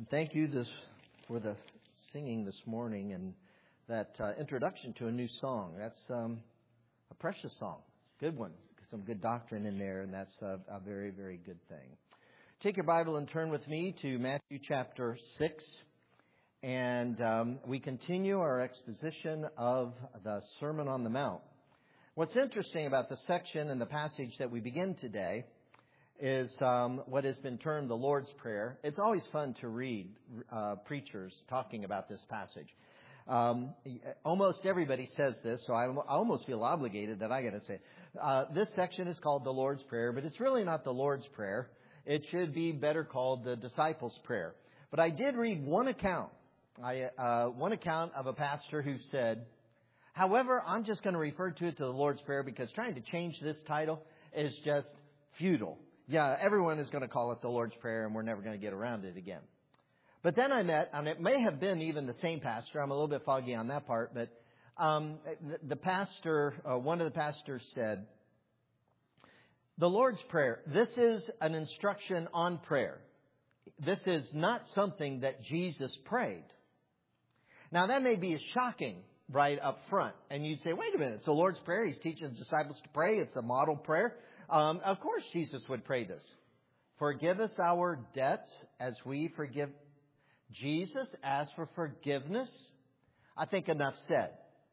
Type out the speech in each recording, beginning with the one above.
Thank you for the singing this morning and that introduction to a new song. That's a precious song, good one, some good doctrine in there, and that's a very, very good thing. Take your Bible and turn with me to Matthew chapter 6, and we continue our exposition of the Sermon on the Mount. What's interesting about the section and the passage that we begin today is what has been termed the Lord's Prayer. It's always fun to read preachers talking about this passage. Almost everybody says this, so I almost feel obligated that I got to say this section is called the Lord's Prayer, but it's really not the Lord's Prayer. It should be better called the Disciples' Prayer. But I did read one account of a pastor who said, however, I'm just going to refer to it to the Lord's Prayer because trying to change this title is just futile. Yeah, everyone is going to call it the Lord's Prayer, and we're never going to get around it again. But then I met, and it may have been even the same pastor. I'm a little bit foggy on that part, but the pastor, one of the pastors said, the Lord's Prayer, this is an instruction on prayer. This is not something that Jesus prayed. Now, that may be shocking right up front. And you'd say, wait a minute, it's the Lord's Prayer. He's teaching the disciples to pray. It's a model prayer. Of course Jesus would pray this. Forgive us our debts as we forgive. Jesus asked for forgiveness. I think enough said.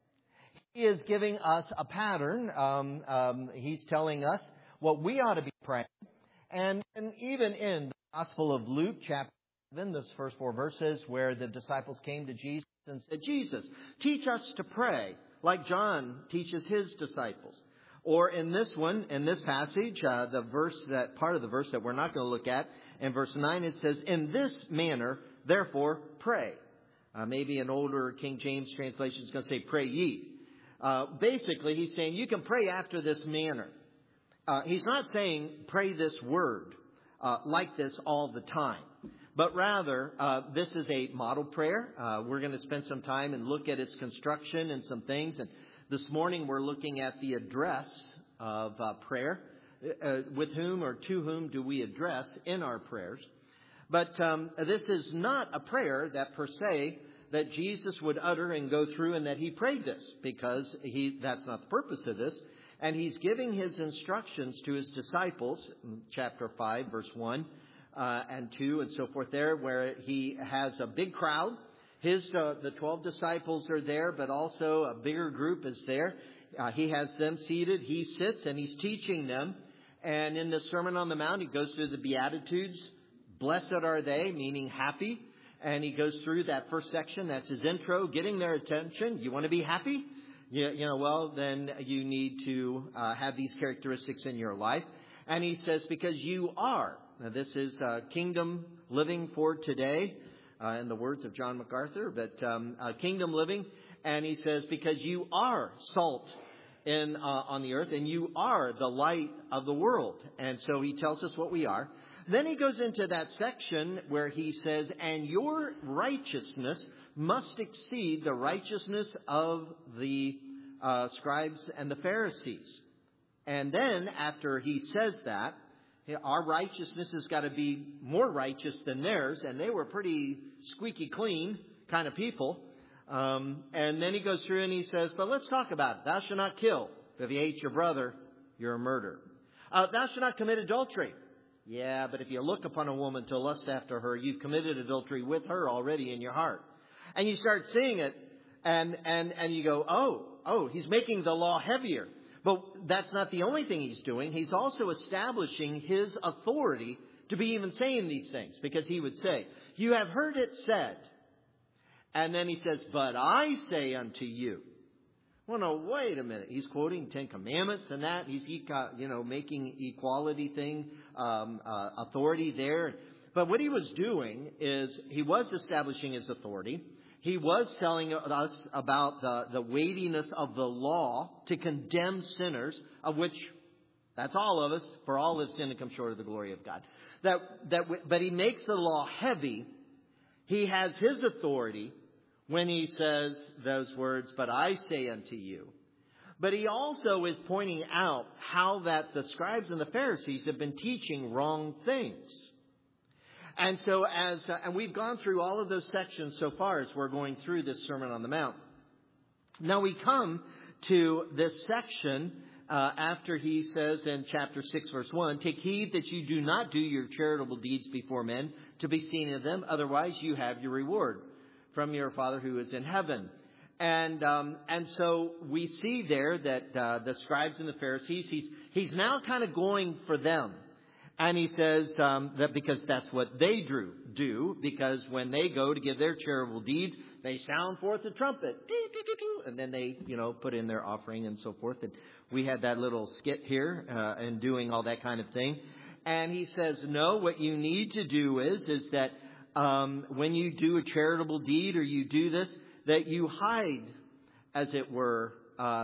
He is giving us a pattern. He's telling us what we ought to be praying. And even in the Gospel of Luke, chapter 7, those first 4 verses, where the disciples came to Jesus and said, Jesus, teach us to pray like John teaches his disciples. Or in this passage, part of the verse that we're not going to look at, in verse 9, it says, in this manner, therefore, pray. Maybe an older King James translation is going to say, pray ye. Basically, he's saying you can pray after this manner. He's not saying pray this word like this all the time. But rather, this is a model prayer. We're going to spend some time and look at its construction and some things. And this morning we're looking at the address of prayer. With whom or to whom do we address in our prayers? But this is not a prayer that per se that Jesus would utter and go through and that he prayed this, because that's not the purpose of this. And he's giving his instructions to his disciples, chapter 5, verse 1 and 2 and so forth there, where he has a big crowd. The 12 disciples are there, but also a bigger group is there. He has them seated. He sits and he's teaching them. And in the Sermon on the Mount, he goes through the Beatitudes. Blessed are they, meaning happy. And he goes through that first section. That's his intro, getting their attention. You want to be happy? Well, then you need to have these characteristics in your life. And he says, because you are. Now, this is kingdom living for today. In the words of John MacArthur, but kingdom living. And he says, because you are salt on the earth and you are the light of the world. And so he tells us what we are. Then he goes into that section where he says, and your righteousness must exceed the righteousness of the scribes and the Pharisees. And then after he says that, our righteousness has got to be more righteous than theirs. And they were pretty squeaky clean kind of people. And then he goes through and he says, but let's talk about it. Thou shalt not kill. If you hate your brother, you're a murderer. Thou shalt not commit adultery. Yeah, but if you look upon a woman to lust after her, you've committed adultery with her already in your heart. And you start seeing it and you go, oh, he's making the law heavier. But that's not the only thing he's doing. He's also establishing his authority to be even saying these things. Because he would say, you have heard it said. And then he says, but I say unto you. Well, no, wait a minute. He's quoting 10 Commandments and that. He's making equality thing, authority there. But what he was doing is he was establishing his authority. He was telling us about the weightiness of the law to condemn sinners, of which that's all of us, for all have sinned and come short of the glory of God. But he makes the law heavy. He has his authority when he says those words, but I say unto you. But he also is pointing out how that the scribes and the Pharisees have been teaching wrong things. And so and we've gone through all of those sections so far as we're going through this Sermon on the Mount. Now we come to this section after he says in chapter 6, verse 1, take heed that you do not do your charitable deeds before men to be seen of them. Otherwise you have your reward from your Father who is in heaven. And so we see there that the scribes and the Pharisees, he's now kind of going for them. And he says that because that's what they do, because when they go to give their charitable deeds, they sound forth the trumpet, and then they, put in their offering and so forth. And we had that little skit here and doing all that kind of thing. And he says, no, what you need to do is that when you do a charitable deed or you do this, that you hide, as it were,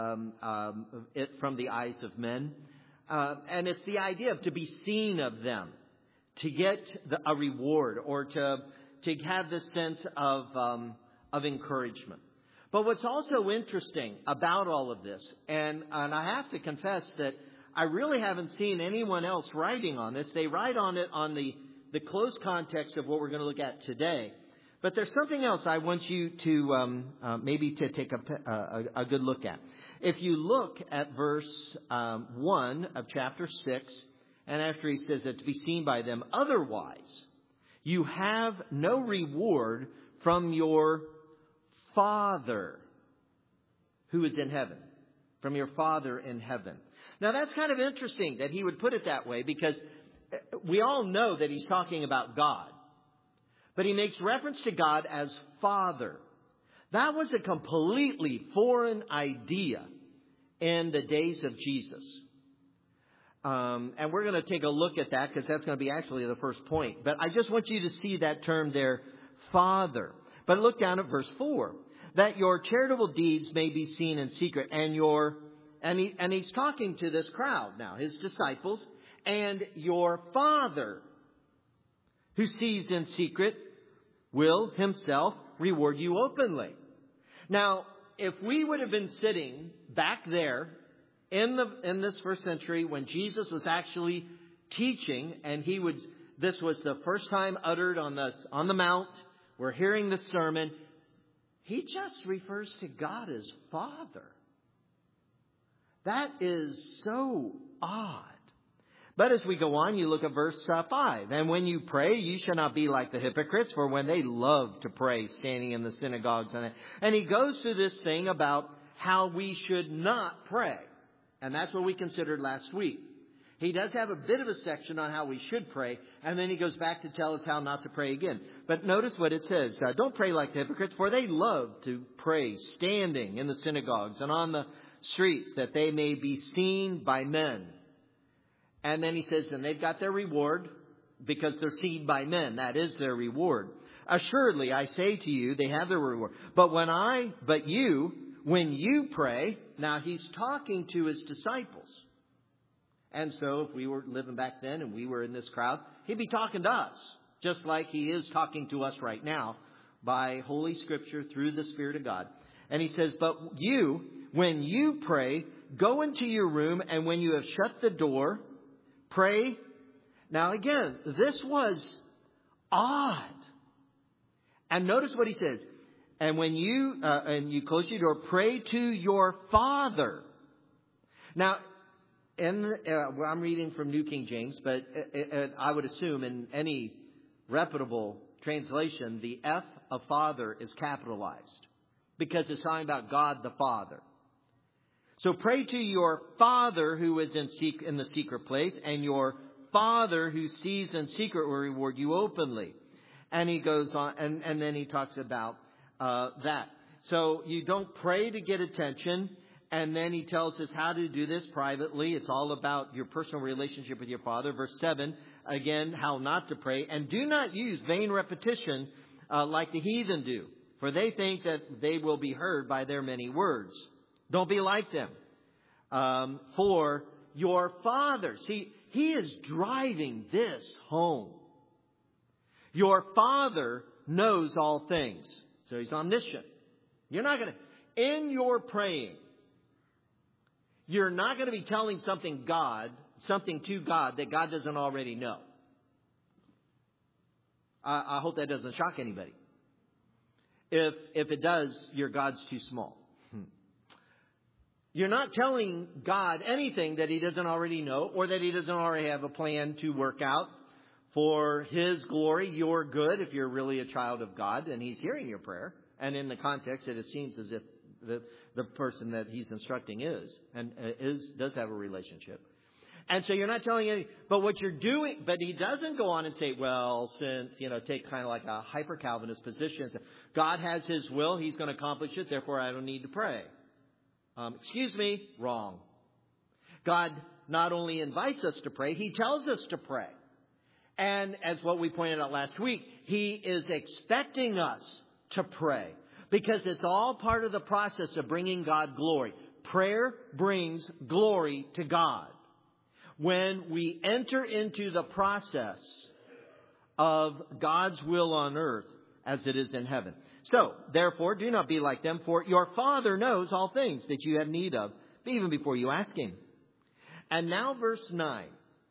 it from the eyes of men. And it's the idea of to be seen of them, to get a reward or to have this sense of encouragement. But what's also interesting about all of this, and I have to confess that I really haven't seen anyone else writing on this. They write on it on the close context of what we're going to look at today. But there's something else I want you to maybe to take a good look at. If you look at verse 1 of chapter 6, and after he says that to be seen by them, otherwise you have no reward from your Father who is in heaven. From your Father in heaven. Now that's kind of interesting that he would put it that way, because we all know that he's talking about God. But he makes reference to God as Father. That was a completely foreign idea in the days of Jesus. And we're going to take a look at that because that's going to be actually the first point. But I just want you to see that term there, Father. But look down at verse 4. That your charitable deeds may be seen in secret. And he's talking to this crowd now, his disciples. And your Father who sees in secret will himself reward you openly. Now, if we would have been sitting back there in this first century when Jesus was actually teaching, and this was the first time uttered on the Mount, we're hearing the sermon, he just refers to God as Father. That is so odd. But as we go on, you look at verse 5. And when you pray, you shall not be like the hypocrites, for when they love to pray, standing in the synagogues. And he goes through this thing about how we should not pray. And that's what we considered last week. He does have a bit of a section on how we should pray. And then he goes back to tell us how not to pray again. But notice what it says. Don't pray like the hypocrites, for they love to pray, standing in the synagogues and on the streets, that they may be seen by men. And then he says, and they've got their reward because they're seen by men. That is their reward. Assuredly, I say to you, they have their reward. But when you pray, now he's talking to his disciples. And so if we were living back then and we were in this crowd, he'd be talking to us, just like he is talking to us right now by Holy Scripture through the Spirit of God. And he says, but when you pray, go into your room, and when you have shut the door, pray. Now again, this was odd. And notice what he says. And when you close your door, pray to your Father. Now, I'm reading from New King James, but I would assume in any reputable translation, the F of Father is capitalized because it's talking about God the Father. So pray to your Father who is in the secret place, and your Father who sees in secret will reward you openly. And he goes on, and then he talks about that. So you don't pray to get attention, and then he tells us how to do this privately. It's all about your personal relationship with your Father. Verse 7, again, how not to pray. And do not use vain repetition like the heathen do, for they think that they will be heard by their many words. Don't be like them. For your Father. See, he is driving this home. Your Father knows all things. So he's omniscient. You're not going to, in your praying, you're not going to be telling something to God that God doesn't already know. I hope that doesn't shock anybody. If it does, your God's too small. You're not telling God anything that He doesn't already know or that He doesn't already have a plan to work out for His glory, your good, if you're really a child of God and He's hearing your prayer. And in the context, it seems as if the person that He's instructing does have a relationship. And so you're not telling anything. But what you're doing, but He doesn't go on and say, well, since, take kind of like a hyper-Calvinist position. So God has His will. He's going to accomplish it. Therefore, I don't need to pray. Excuse me, wrong. God not only invites us to pray, He tells us to pray. And as what we pointed out last week, He is expecting us to pray because it's all part of the process of bringing God glory. Prayer brings glory to God. When we enter into the process of God's will on earth as it is in heaven. So, therefore, do not be like them, for your Father knows all things that you have need of, even before you ask Him. And now verse 9.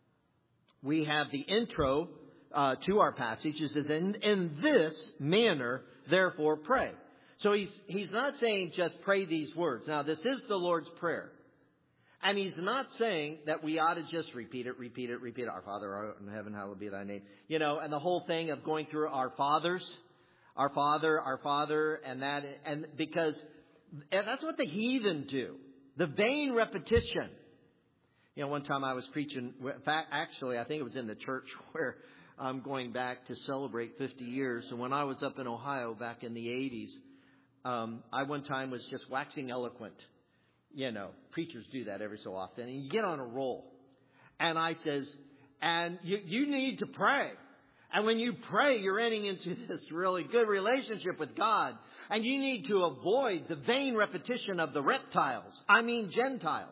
We have the intro to our passage. It says, in this manner, therefore, pray. So he's not saying just pray these words. Now, this is the Lord's Prayer. And He's not saying that we ought to just repeat it. Our Father art in heaven, hallowed be thy name. And the whole thing of going through our fathers. Our Father, and because that's what the heathen do. The vain repetition. One time I was preaching, in fact, actually, I think it was in the church where I'm going back to celebrate 50 years. And when I was up in Ohio back in the 80s, I one time was just waxing eloquent. Preachers do that every so often. And you get on a roll. And I says, and you need to pray. And when you pray, you're entering into this really good relationship with God. And you need to avoid the vain repetition of the reptiles. I mean Gentiles.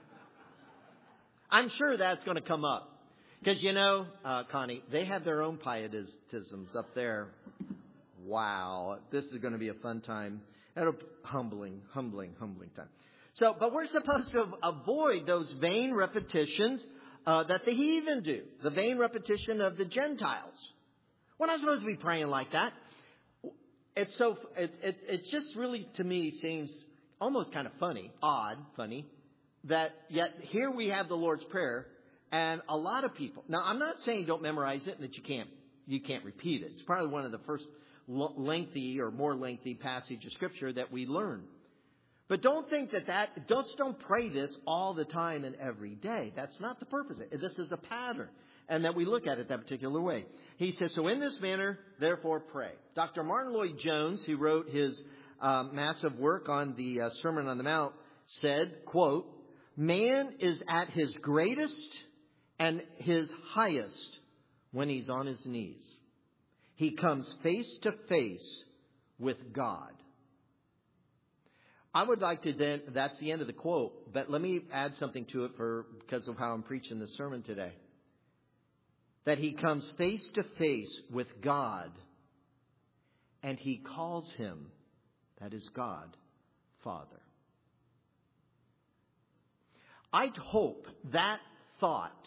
I'm sure that's going to come up. Because, Connie, they have their own pietisms up there. Wow. This is going to be a fun time. Humbling time. So, but we're supposed to avoid those vain repetitions that the heathen do. The vain repetition of the Gentiles. We're not supposed to be praying like that. It's just really, to me, seems almost kind of funny, that yet here we have the Lord's Prayer, and a lot of people. Now, I'm not saying don't memorize it and that you can't repeat it. It's probably one of the first more lengthy passage of Scripture that we learn. But don't think don't pray this all the time and every day. That's not the purpose. This is a pattern. And that we look at it that particular way. He says, so in this manner, therefore pray. Dr. Martin Lloyd-Jones, who wrote his massive work on the Sermon on the Mount, said, quote, man is at his greatest and his highest when he's on his knees. He comes face to face with God. I would like to then, that's the end of the quote, but let me add something to it because of how I'm preaching this sermon today. That he comes face to face with God and he calls Him, that is God, Father. I'd hope that thought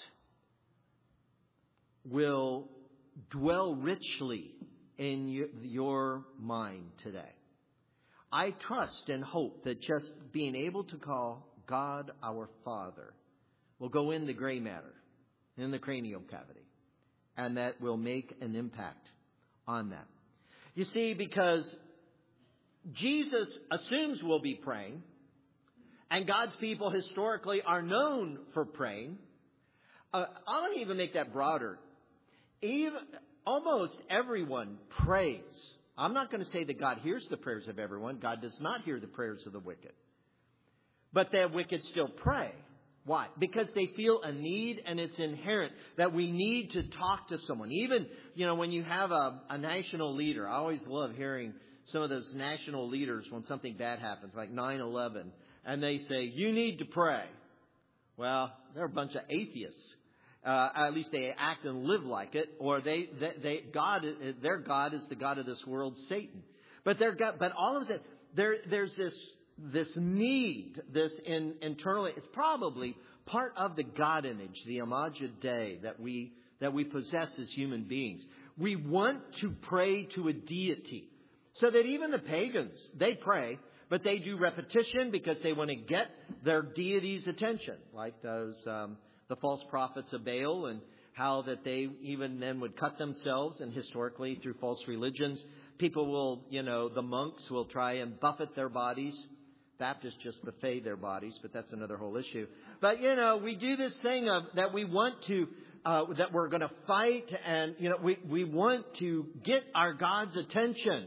will dwell richly in your mind today. I trust and hope that just being able to call God our Father will go in the gray matter, in the cranial cavity, and that will make an impact on that. You see, because Jesus assumes we'll be praying, and God's people historically are known for praying. I'll even make that broader. Almost everyone prays. I'm not going to say that God hears the prayers of everyone. God does not hear the prayers of the wicked. But the wicked still pray. Why? Because they feel a need, and it's inherent that we need to talk to someone. Even, when you have a national leader, I always love hearing some of those national leaders when something bad happens, like 9/11, and they say, you need to pray. Well, they're a bunch of atheists. At least they act and live like it, or their God is the God of this world, Satan. But all of it, there's this need, this internally, it's probably part of the God image, the Image Dei that we possess as human beings. We want to pray to a deity. So that even the pagans, they pray, but they do repetition because they want to get their deity's attention. Like those, the false prophets of Baal, and how that they even then would cut themselves, and historically through false religions, people will, the monks will try and buffet their bodies. Baptists just buffet their bodies, but that's another whole issue. But, we do this thing of that we want to, that we're going to fight, and, we want to get our God's attention.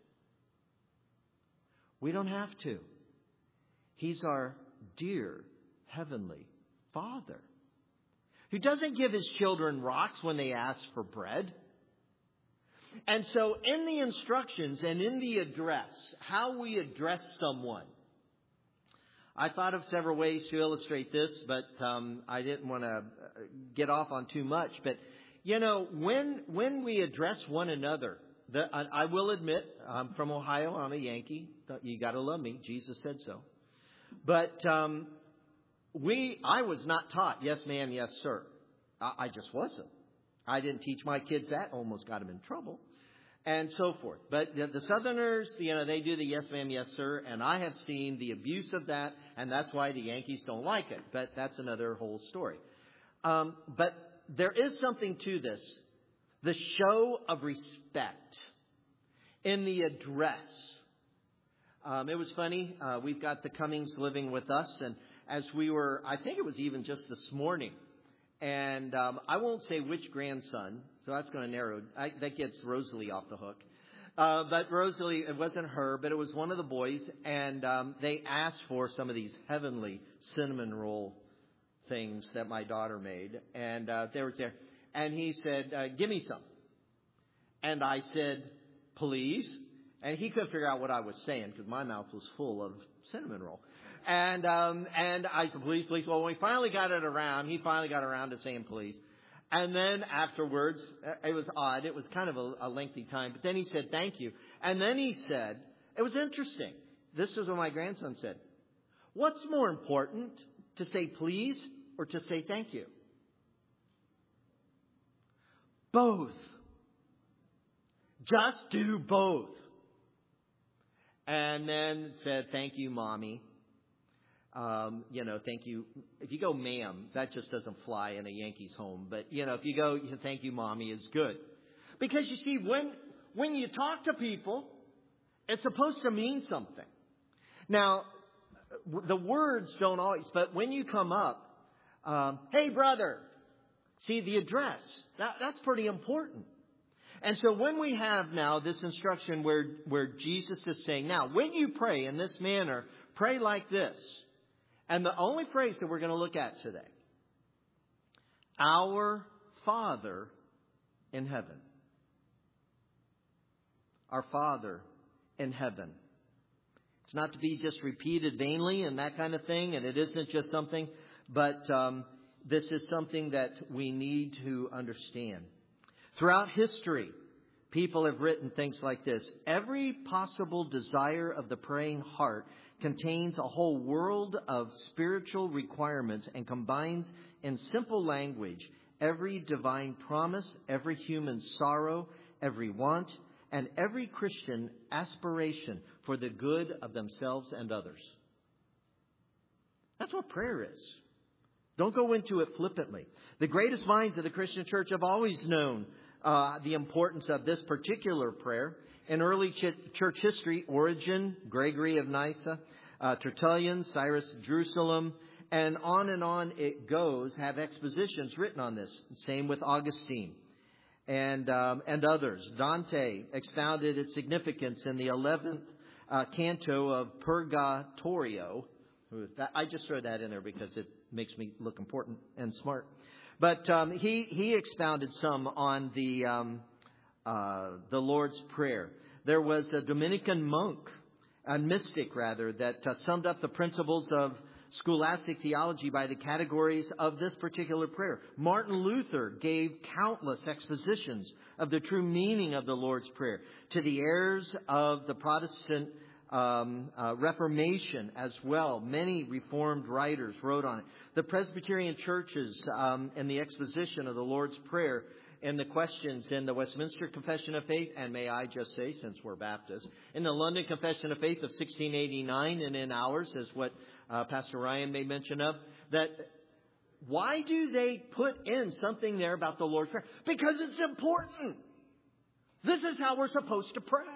We don't have to. He's our dear Heavenly Father, who doesn't give His children rocks when they ask for bread. And so in the instructions and in the address, how we address someone, I thought of several ways to illustrate this, but I didn't want to get off on too much. But, when we address one another, I will admit, I'm from Ohio. I'm a Yankee. You got to love me. Jesus said so. But I was not taught yes, ma'am, yes, sir. I just wasn't. I didn't teach my kids that. Almost got them in trouble. And so forth. But the Southerners, they do the yes, ma'am, yes, sir. And I have seen the abuse of that. And that's why the Yankees don't like it. But that's another whole story. But there is something to this. The show of respect in the address. It was funny. We've got the Cummings living with us. And as we were, I think it was even just this morning. And I won't say which grandson. So that's going to narrow. That gets Rosalie off the hook. But Rosalie, it wasn't her, but it was one of the boys. And they asked for some of these heavenly cinnamon roll things that my daughter made. And they were there. And he said, give me some. And I said, please. And he couldn't figure out what I was saying because my mouth was full of cinnamon roll. And I said, please, please. Well, when we finally got it around, he finally got around to saying please. And then afterwards, it was odd. It was kind of a lengthy time. But then he said, thank you. And then he said, it was interesting. This is what my grandson said. What's more important, to say please or to say thank you? Both. Just do both. And then said, thank you, Mommy. Thank you. If you go, ma'am, that just doesn't fly in a Yankees home. But, if you go, thank you, Mommy, is good. Because you see, when you talk to people, it's supposed to mean something. Now, the words don't always, but when you come up, hey, brother, see the address, that's pretty important. And so when we have now this instruction where Jesus is saying, now, when you pray in this manner, pray like this. And the only phrase that we're going to look at today, our Father in heaven. Our Father in heaven. It's not to be just repeated vainly and that kind of thing. And it isn't just something, but this is something that we need to understand. Throughout history, people have written things like this. Every possible desire of the praying heart contains a whole world of spiritual requirements and combines in simple language every divine promise, every human sorrow, every want, and every Christian aspiration for the good of themselves and others. That's what prayer is. Don't go into it flippantly. The greatest minds of the Christian church have always known the importance of this particular prayer. In early church history, Origen, Gregory of Nyssa, Tertullian, Cyrus of Jerusalem, and on it goes, have expositions written on this. Same with Augustine and others. Dante expounded its significance in the 11th canto of Purgatorio. I just throw that in there because it makes me look important and smart. But he expounded some on the Lord's Prayer. There was a Dominican monk, a mystic rather, that summed up the principles of scholastic theology by the categories of this particular prayer. Martin Luther gave countless expositions of the true meaning of the Lord's Prayer to the heirs of the Protestant Reformation as well. Many Reformed writers wrote on it. The Presbyterian churches in the exposition of the Lord's Prayer in the questions in the Westminster Confession of Faith, and may I just say, since we're Baptists, in the London Confession of Faith of 1689, and in ours, is what Pastor Ryan made mention of, that why do they put in something there about the Lord's Prayer? Because it's important. This is how we're supposed to pray.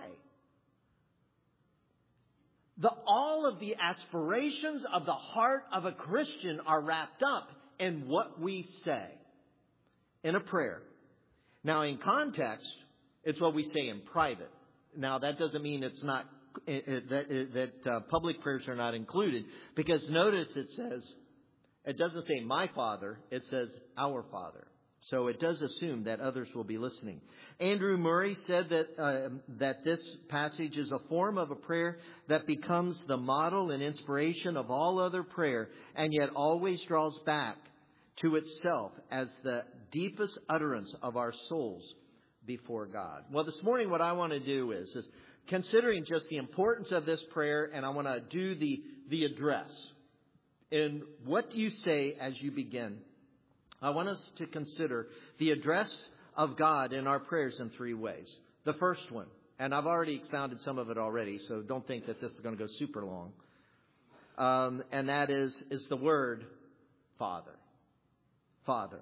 All of the aspirations of the heart of a Christian are wrapped up in what we say in a prayer. Now, in context, it's what we say in private. Now, that doesn't mean it's not that public prayers are not included, because notice it doesn't say my Father, it says our Father. So it does assume that others will be listening. Andrew Murray said that this passage is a form of a prayer that becomes the model and inspiration of all other prayer, and yet always draws back to itself as the deepest utterance of our souls before God. Well, this morning what I want to do is considering just the importance of this prayer, and I want to do the address. And what do you say as you begin? I want us to consider the address of God in our prayers in three ways. The first one, and I've already expounded some of it already, so don't think that this is going to go super long. And that is the word Father. Father.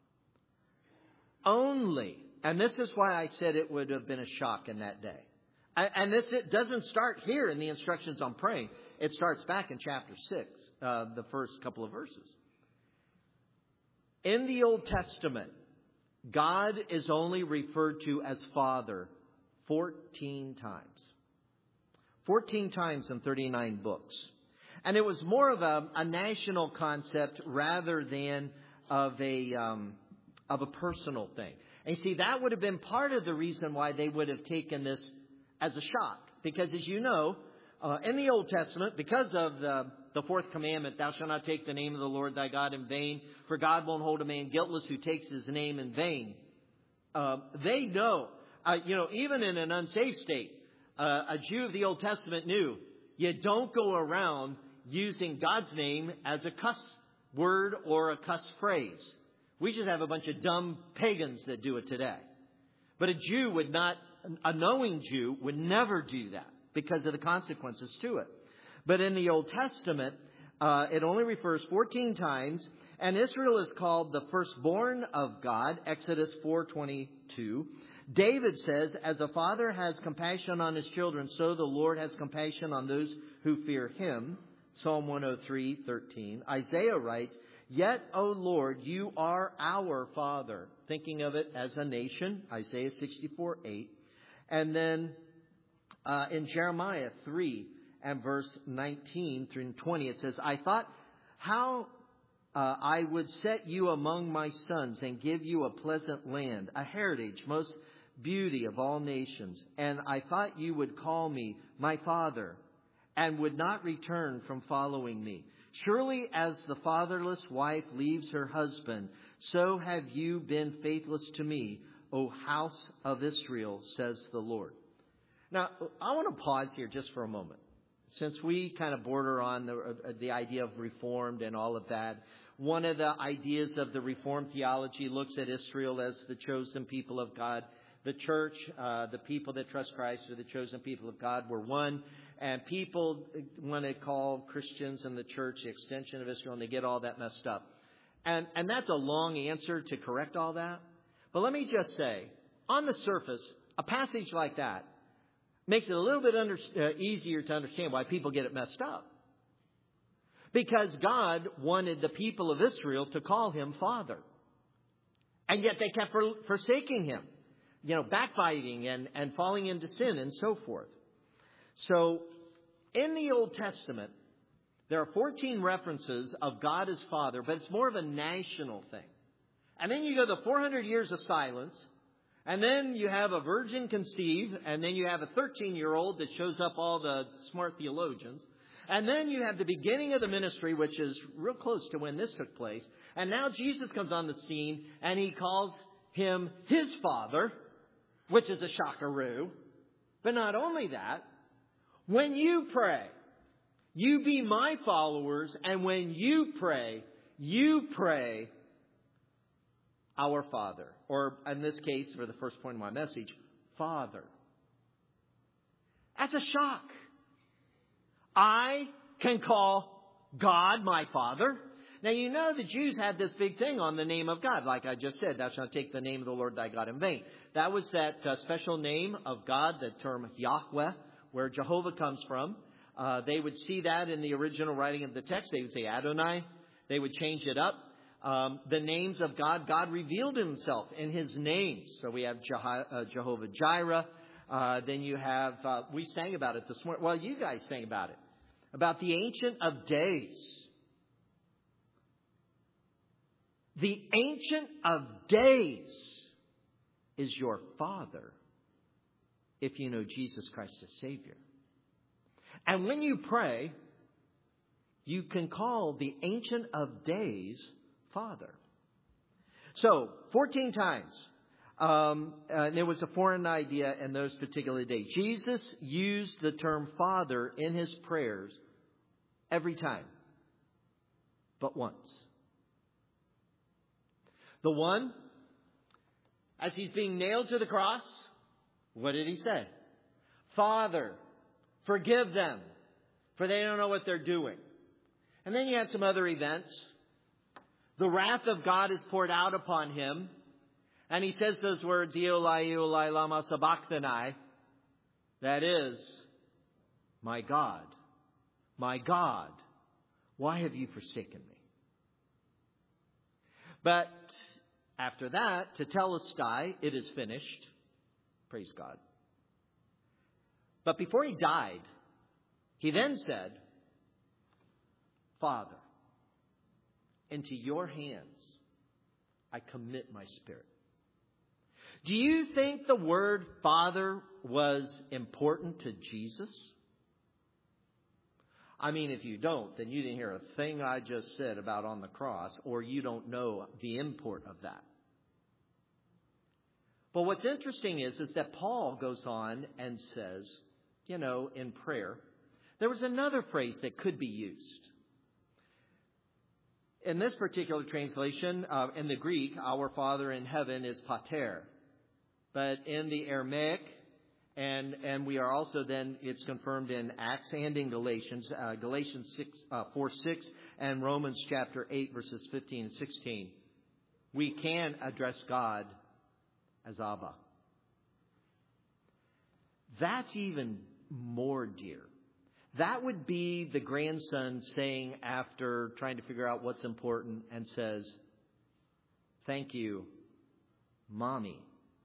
Only, and this is why I said it would have been a shock in that day. And it doesn't start here in the instructions on praying. It starts back in chapter 6, the first couple of verses. In the Old Testament, God is only referred to as Father 14 times. 14 times in 39 books. And it was more of a national concept rather than of a personal thing. And you see, that would have been part of the reason why they would have taken this as a shock. Because as you know, in the Old Testament, because of the fourth commandment, thou shalt not take the name of the Lord thy God in vain, for God won't hold a man guiltless who takes his name in vain. They know, even in an unsaved state, a Jew of the Old Testament knew you don't go around using God's name as a cuss word or a cuss phrase. We just have a bunch of dumb pagans that do it today. But a knowing Jew would never do that because of the consequences to it. But in the Old Testament, it only refers 14 times, and Israel is called the firstborn of God, Exodus 4:22. David says, as a father has compassion on his children, so the Lord has compassion on those who fear him, Psalm 103:13. Isaiah writes, yet, O Lord, you are our Father, thinking of it as a nation, Isaiah 64:8. And then in Jeremiah 3 and verse 19 through 20, it says, I thought how I would set you among my sons and give you a pleasant land, a heritage, most beauty of all nations. And I thought you would call me my Father and would not return from following me. Surely as the fatherless wife leaves her husband, so have you been faithless to me, O house of Israel, says the Lord. Now, I want to pause here just for a moment. Since we kind of border on the idea of Reformed and all of that, one of the ideas of the Reformed theology looks at Israel as the chosen people of God. The church, the people that trust Christ are the chosen people of God. We're one. And people want to call Christians and the church the extension of Israel, and they get all that messed up. And that's a long answer to correct all that. But let me just say, on the surface, a passage like that makes it a little bit easier to understand why people get it messed up. Because God wanted the people of Israel to call him Father. And yet they kept forsaking him. Backbiting and falling into sin and so forth. So, in the Old Testament, there are 14 references of God as Father, but it's more of a national thing. And then you go the 400 years of silence, and then you have a virgin conceive, and then you have a 13-year-old that shows up all the smart theologians. And then you have the beginning of the ministry, which is real close to when this took place. And now Jesus comes on the scene, and he calls him his Father, which is a shockaroo. But not only that, when you pray, you be my followers, and when you pray Our Father. Or in this case, for the first point of my message, Father. That's a shock. I can call God my Father. Now, you know the Jews had this big thing on the name of God. Like I just said, thou shalt not take the name of the Lord thy God in vain. That was that special name of God, the term Yahweh, where Jehovah comes from. They would see that in the original writing of the text. They would say Adonai. They would change it up. The names of God, God revealed himself in his names. So we have Jehovah Jireh. Then you have, we sang about it this morning. Well, you guys sang about it. About the Ancient of Days. The Ancient of Days is your Father if you know Jesus Christ as Savior. And when you pray, you can call the Ancient of Days Father. So, 14 times. And it was a foreign idea in those particular days. Jesus used the term Father in his prayers every time. But once. The one, as he's being nailed to the cross, what did he say? Father, forgive them, for they don't know what they're doing. And then you had some other events. The wrath of God is poured out upon him. And he says those words, Eulai, Eulai, lama sabachthani. That is, my God, why have you forsaken me? But after that, tetelestai, it is finished. Praise God. But before he died, he then said, Father, into your hands I commit my spirit. Do you think the word Father was important to Jesus? I mean, if you don't, then you didn't hear a thing I just said about on the cross, or you don't know the import of that. But what's interesting is that Paul goes on and says, you know, in prayer, there was another phrase that could be used. In this particular translation, in the Greek, our Father in heaven is pater. But in the Aramaic, and we are also then, it's confirmed in Acts and in Galatians, Galatians 4:6 and Romans chapter 8, verses 15 and 16. We can address God as Abba. That's even more dear. That would be the grandson saying after trying to figure out what's important and says, thank you, Mommy.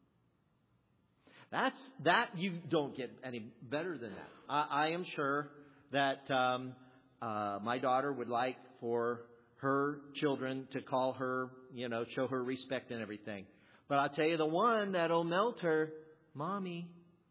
That you don't get any better than that. I am sure that my daughter would like for her children to call her, you know, show her respect and everything. But I'll tell you the one that'll melt her, Mommy.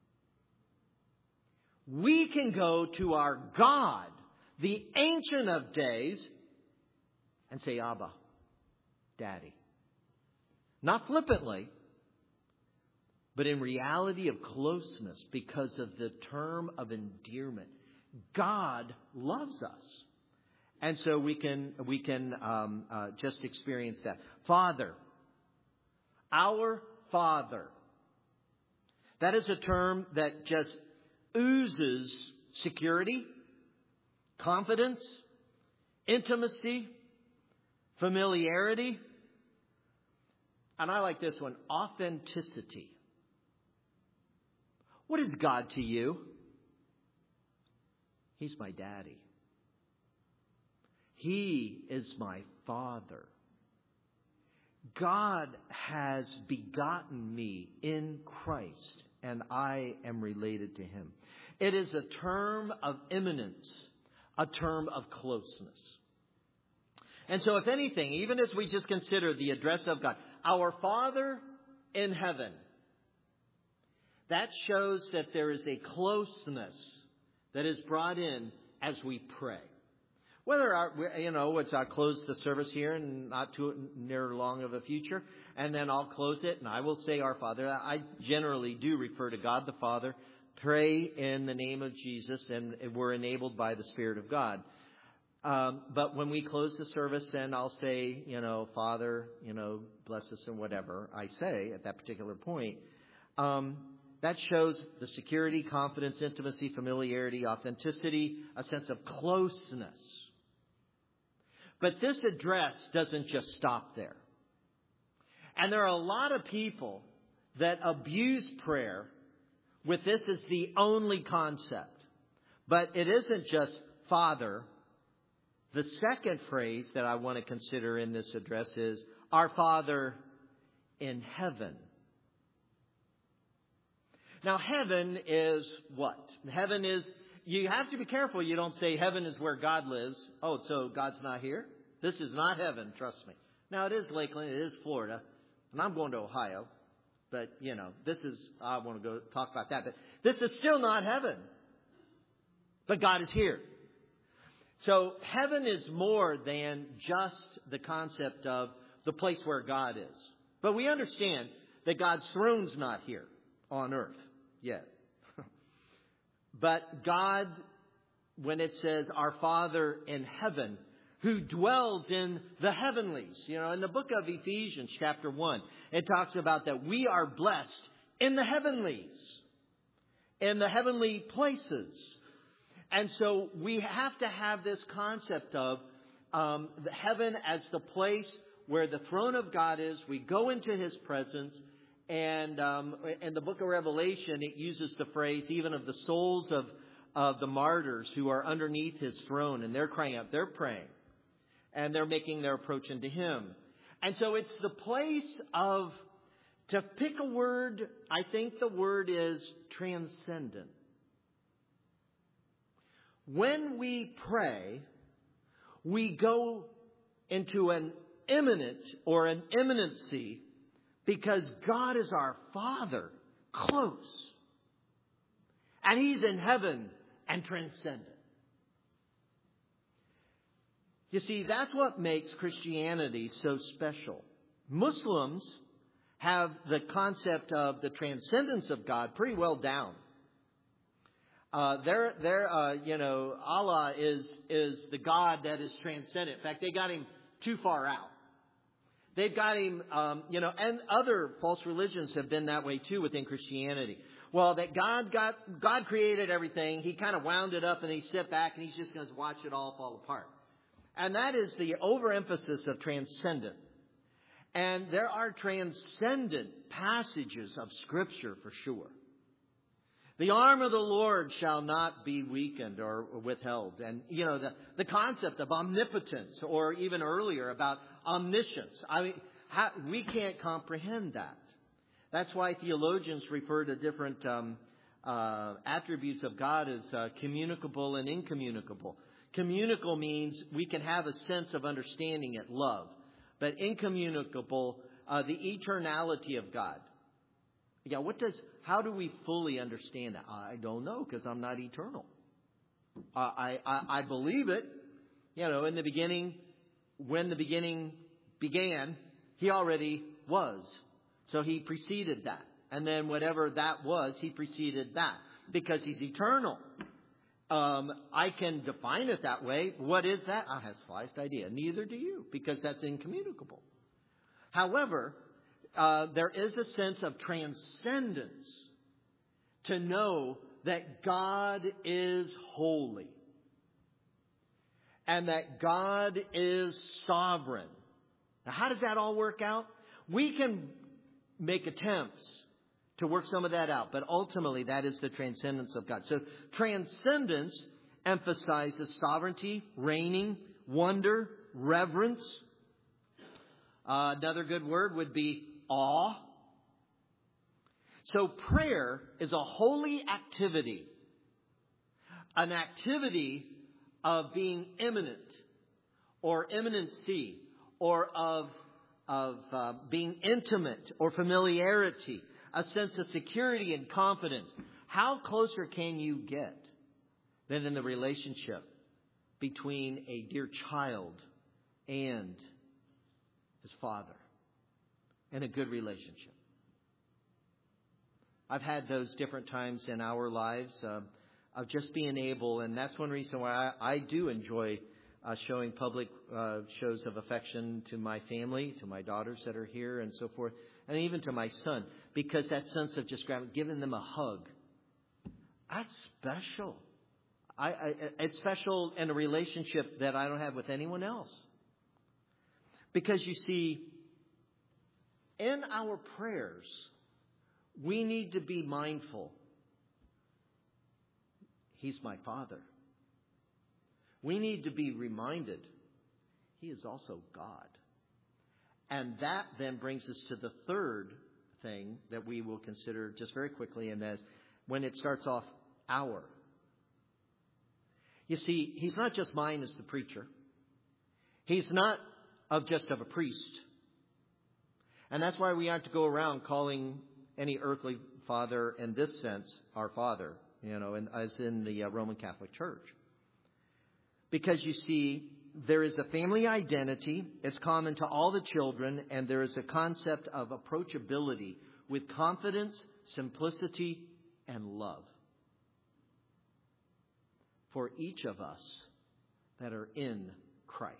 We can go to our God, the Ancient of Days, and say, Abba, Daddy. Not flippantly, but in reality of closeness because of the term of endearment. God loves us. And so we can just experience that. Father, our Father. That is a term that just oozes security, confidence, intimacy, familiarity. And I like this one, authenticity. What is God to you? He's my daddy. He is my Father. God has begotten me in Christ, and I am related to him. It is a term of imminence, a term of closeness. And so if anything, even as we just consider the address of God, our Father in heaven, that shows that there is a closeness that is brought in as we pray. Whether, I'll close the service here and not too near long of a future, and then I'll close it and I will say our Father. I generally do refer to God the Father, pray in the name of Jesus, and we're enabled by the Spirit of God. But when we close the service, then I'll say, Father, bless us and whatever I say at that particular point. That shows the security, confidence, intimacy, familiarity, authenticity, a sense of closeness. But this address doesn't just stop there. And there are a lot of people that abuse prayer with this as the only concept. But it isn't just Father. The second phrase that I want to consider in this address is, Our Father in heaven. Now, heaven is what? Heaven is, you have to be careful you don't say heaven is where God lives. Oh, so God's not here? This is not heaven, trust me. Now, it is Lakeland, it is Florida, and I'm going to Ohio. But, I want to go talk about that. But this is still not heaven. But God is here. So heaven is more than just the concept of the place where God is. But we understand that God's throne's not here on earth yet. But God, when it says our Father in heaven, who dwells in the heavenlies. In the book of Ephesians chapter 1, it talks about that we are blessed in the heavenlies, in the heavenly places. And so we have to have this concept of the heaven as the place where the throne of God is. We go into His presence. And in the book of Revelation, it uses the phrase even of the souls of the martyrs who are underneath His throne. And they're crying out, they're praying. And they're making their approach into Him. And so it's the place of, to pick a word, I think the word is transcendent. When we pray, we go into an imminent or an imminency because God is our Father, close. And He's in heaven and transcendent. You see, that's what makes Christianity so special. Muslims have the concept of the transcendence of God pretty well down. Allah is the God that is transcendent. In fact, they got Him too far out. They've got Him, and other false religions have been that way too within Christianity. Well, that God created everything. He kind of wound it up and He sit back and He's just going to watch it all fall apart. And that is the overemphasis of transcendent. And there are transcendent passages of Scripture for sure. The arm of the Lord shall not be weakened or withheld. And, the concept of omnipotence, or even earlier about omniscience. We can't comprehend that. That's why theologians refer to different attributes of God as communicable and incommunicable. Communicable means we can have a sense of understanding it, love. But incommunicable, the eternality of God. Yeah, how do we fully understand that? I don't know, because I'm not eternal. I believe it. In the beginning, when the beginning began, He already was. So He preceded that. And then whatever that was, He preceded that. Because He's eternal. I can define it that way. What is that? I have the slightest idea. Neither do you, because that's incommunicable. However, there is a sense of transcendence to know that God is holy and that God is sovereign. Now, how does that all work out? We can make attempts to work some of that out, but ultimately that is the transcendence of God. So transcendence emphasizes sovereignty, reigning, wonder, reverence. Another good word would be awe. So prayer is a holy activity, an activity of being imminent or imminency, or of being intimate or familiarity, a sense of security and confidence. How closer can you get than in the relationship between a dear child and his father, and a good relationship? I've had those different times in our lives of just being able, and that's one reason why I do enjoy showing public shows of affection to my family, to my daughters that are here and so forth, and even to my son, because that sense of just giving them a hug, that's special. It's special in a relationship that I don't have with anyone else. Because you see, in our prayers, we need to be mindful. He's my Father. We need to be reminded He is also God. And that then brings us to the third thing that we will consider just very quickly, and that's when it starts off, our. You see, He's not just mine as the preacher. He's not just of a priest. And that's why we aren't to go around calling any earthly father in this sense our Father, and as in the Roman Catholic Church. Because you see, there is a family identity. It's common to all the children, and there is a concept of approachability with confidence, simplicity, and love for each of us that are in Christ.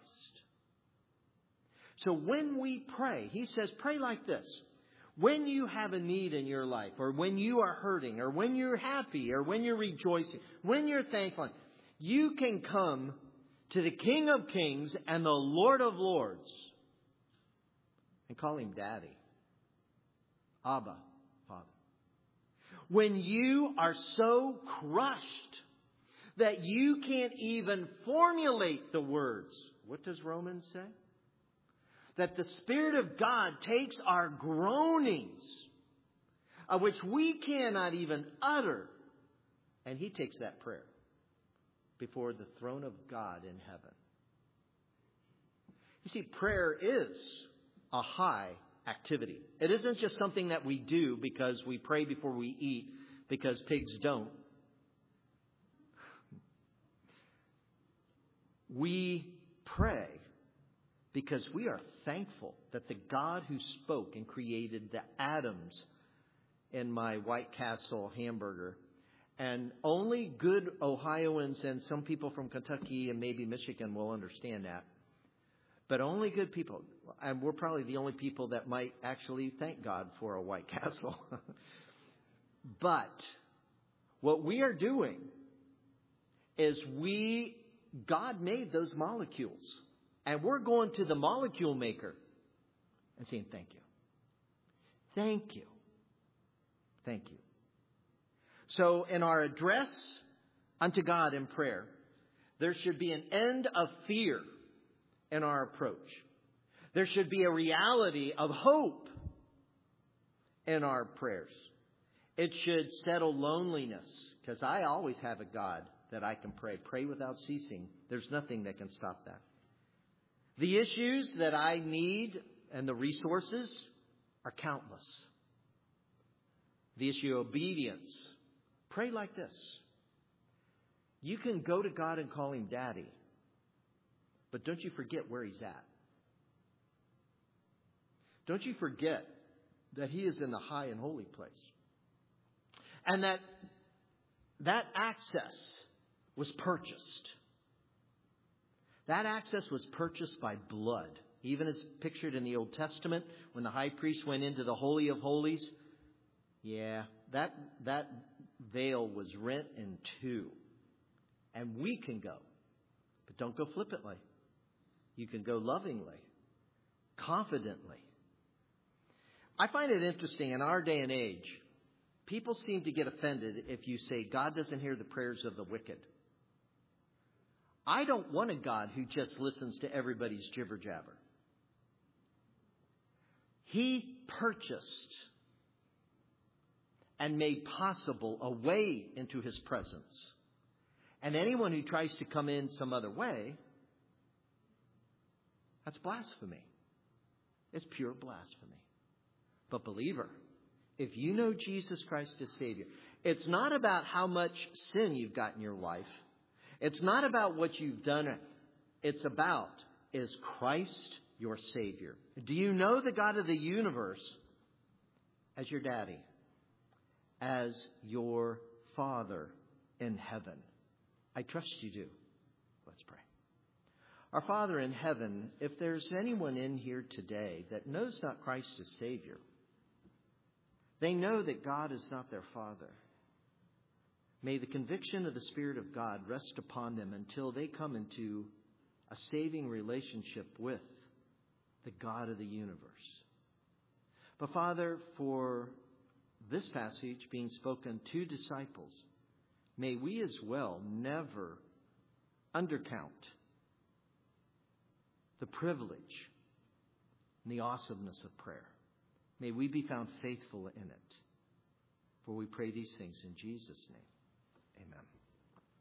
So when we pray, He says, pray like this. When you have a need in your life, or when you are hurting, or when you're happy, or when you're rejoicing, when you're thankful, you can come to the King of Kings and the Lord of Lords and call Him Daddy. Abba, Father. When you are so crushed that you can't even formulate the words, what does Romans say? That the Spirit of God takes our groanings, of which we cannot even utter, and He takes that prayer before the throne of God in heaven. You see, prayer is a high activity. It isn't just something that we do because we pray before we eat, because pigs don't. We pray because we are thankful that the God who spoke and created the atoms in my White Castle hamburger, and only good Ohioans and some people from Kentucky and maybe Michigan will understand that, but only good people, and we're probably the only people that might actually thank God for a White Castle. But what we are doing is God made those molecules. And we're going to the molecule maker and saying, thank you. Thank you. Thank you. So in our address unto God in prayer, there should be an end of fear in our approach. There should be a reality of hope in our prayers. It should settle loneliness, because I always have a God that I can pray without ceasing. There's nothing that can stop that. The issues that I need and the resources are countless. The issue of obedience. Pray like this. You can go to God and call Him Daddy, but don't you forget where He's at. Don't you forget that He is in the high and holy place. And that access was purchased. That access was purchased by blood. Even as pictured in the Old Testament, when the high priest went into the Holy of Holies, that veil was rent in two. And we can go. But don't go flippantly. You can go lovingly, confidently. I find it interesting in our day and age, people seem to get offended if you say God doesn't hear the prayers of the wicked. I don't want a God who just listens to everybody's jibber-jabber. He purchased and made possible a way into His presence. And anyone who tries to come in some other way, that's blasphemy. It's pure blasphemy. But believer, if you know Jesus Christ as Savior, it's not about how much sin you've got in your life. It's not about what you've done. It's about, is Christ your Savior? Do you know the God of the universe as your daddy, as your Father in heaven? I trust you do. Let's pray. Our Father in heaven, if there's anyone in here today that knows not Christ as Savior, they know that God is not their Father. May the conviction of the Spirit of God rest upon them until they come into a saving relationship with the God of the universe. But Father, for this passage being spoken to disciples, may we as well never undercount the privilege and the awesomeness of prayer. May we be found faithful in it. For we pray these things in Jesus' name. Amen.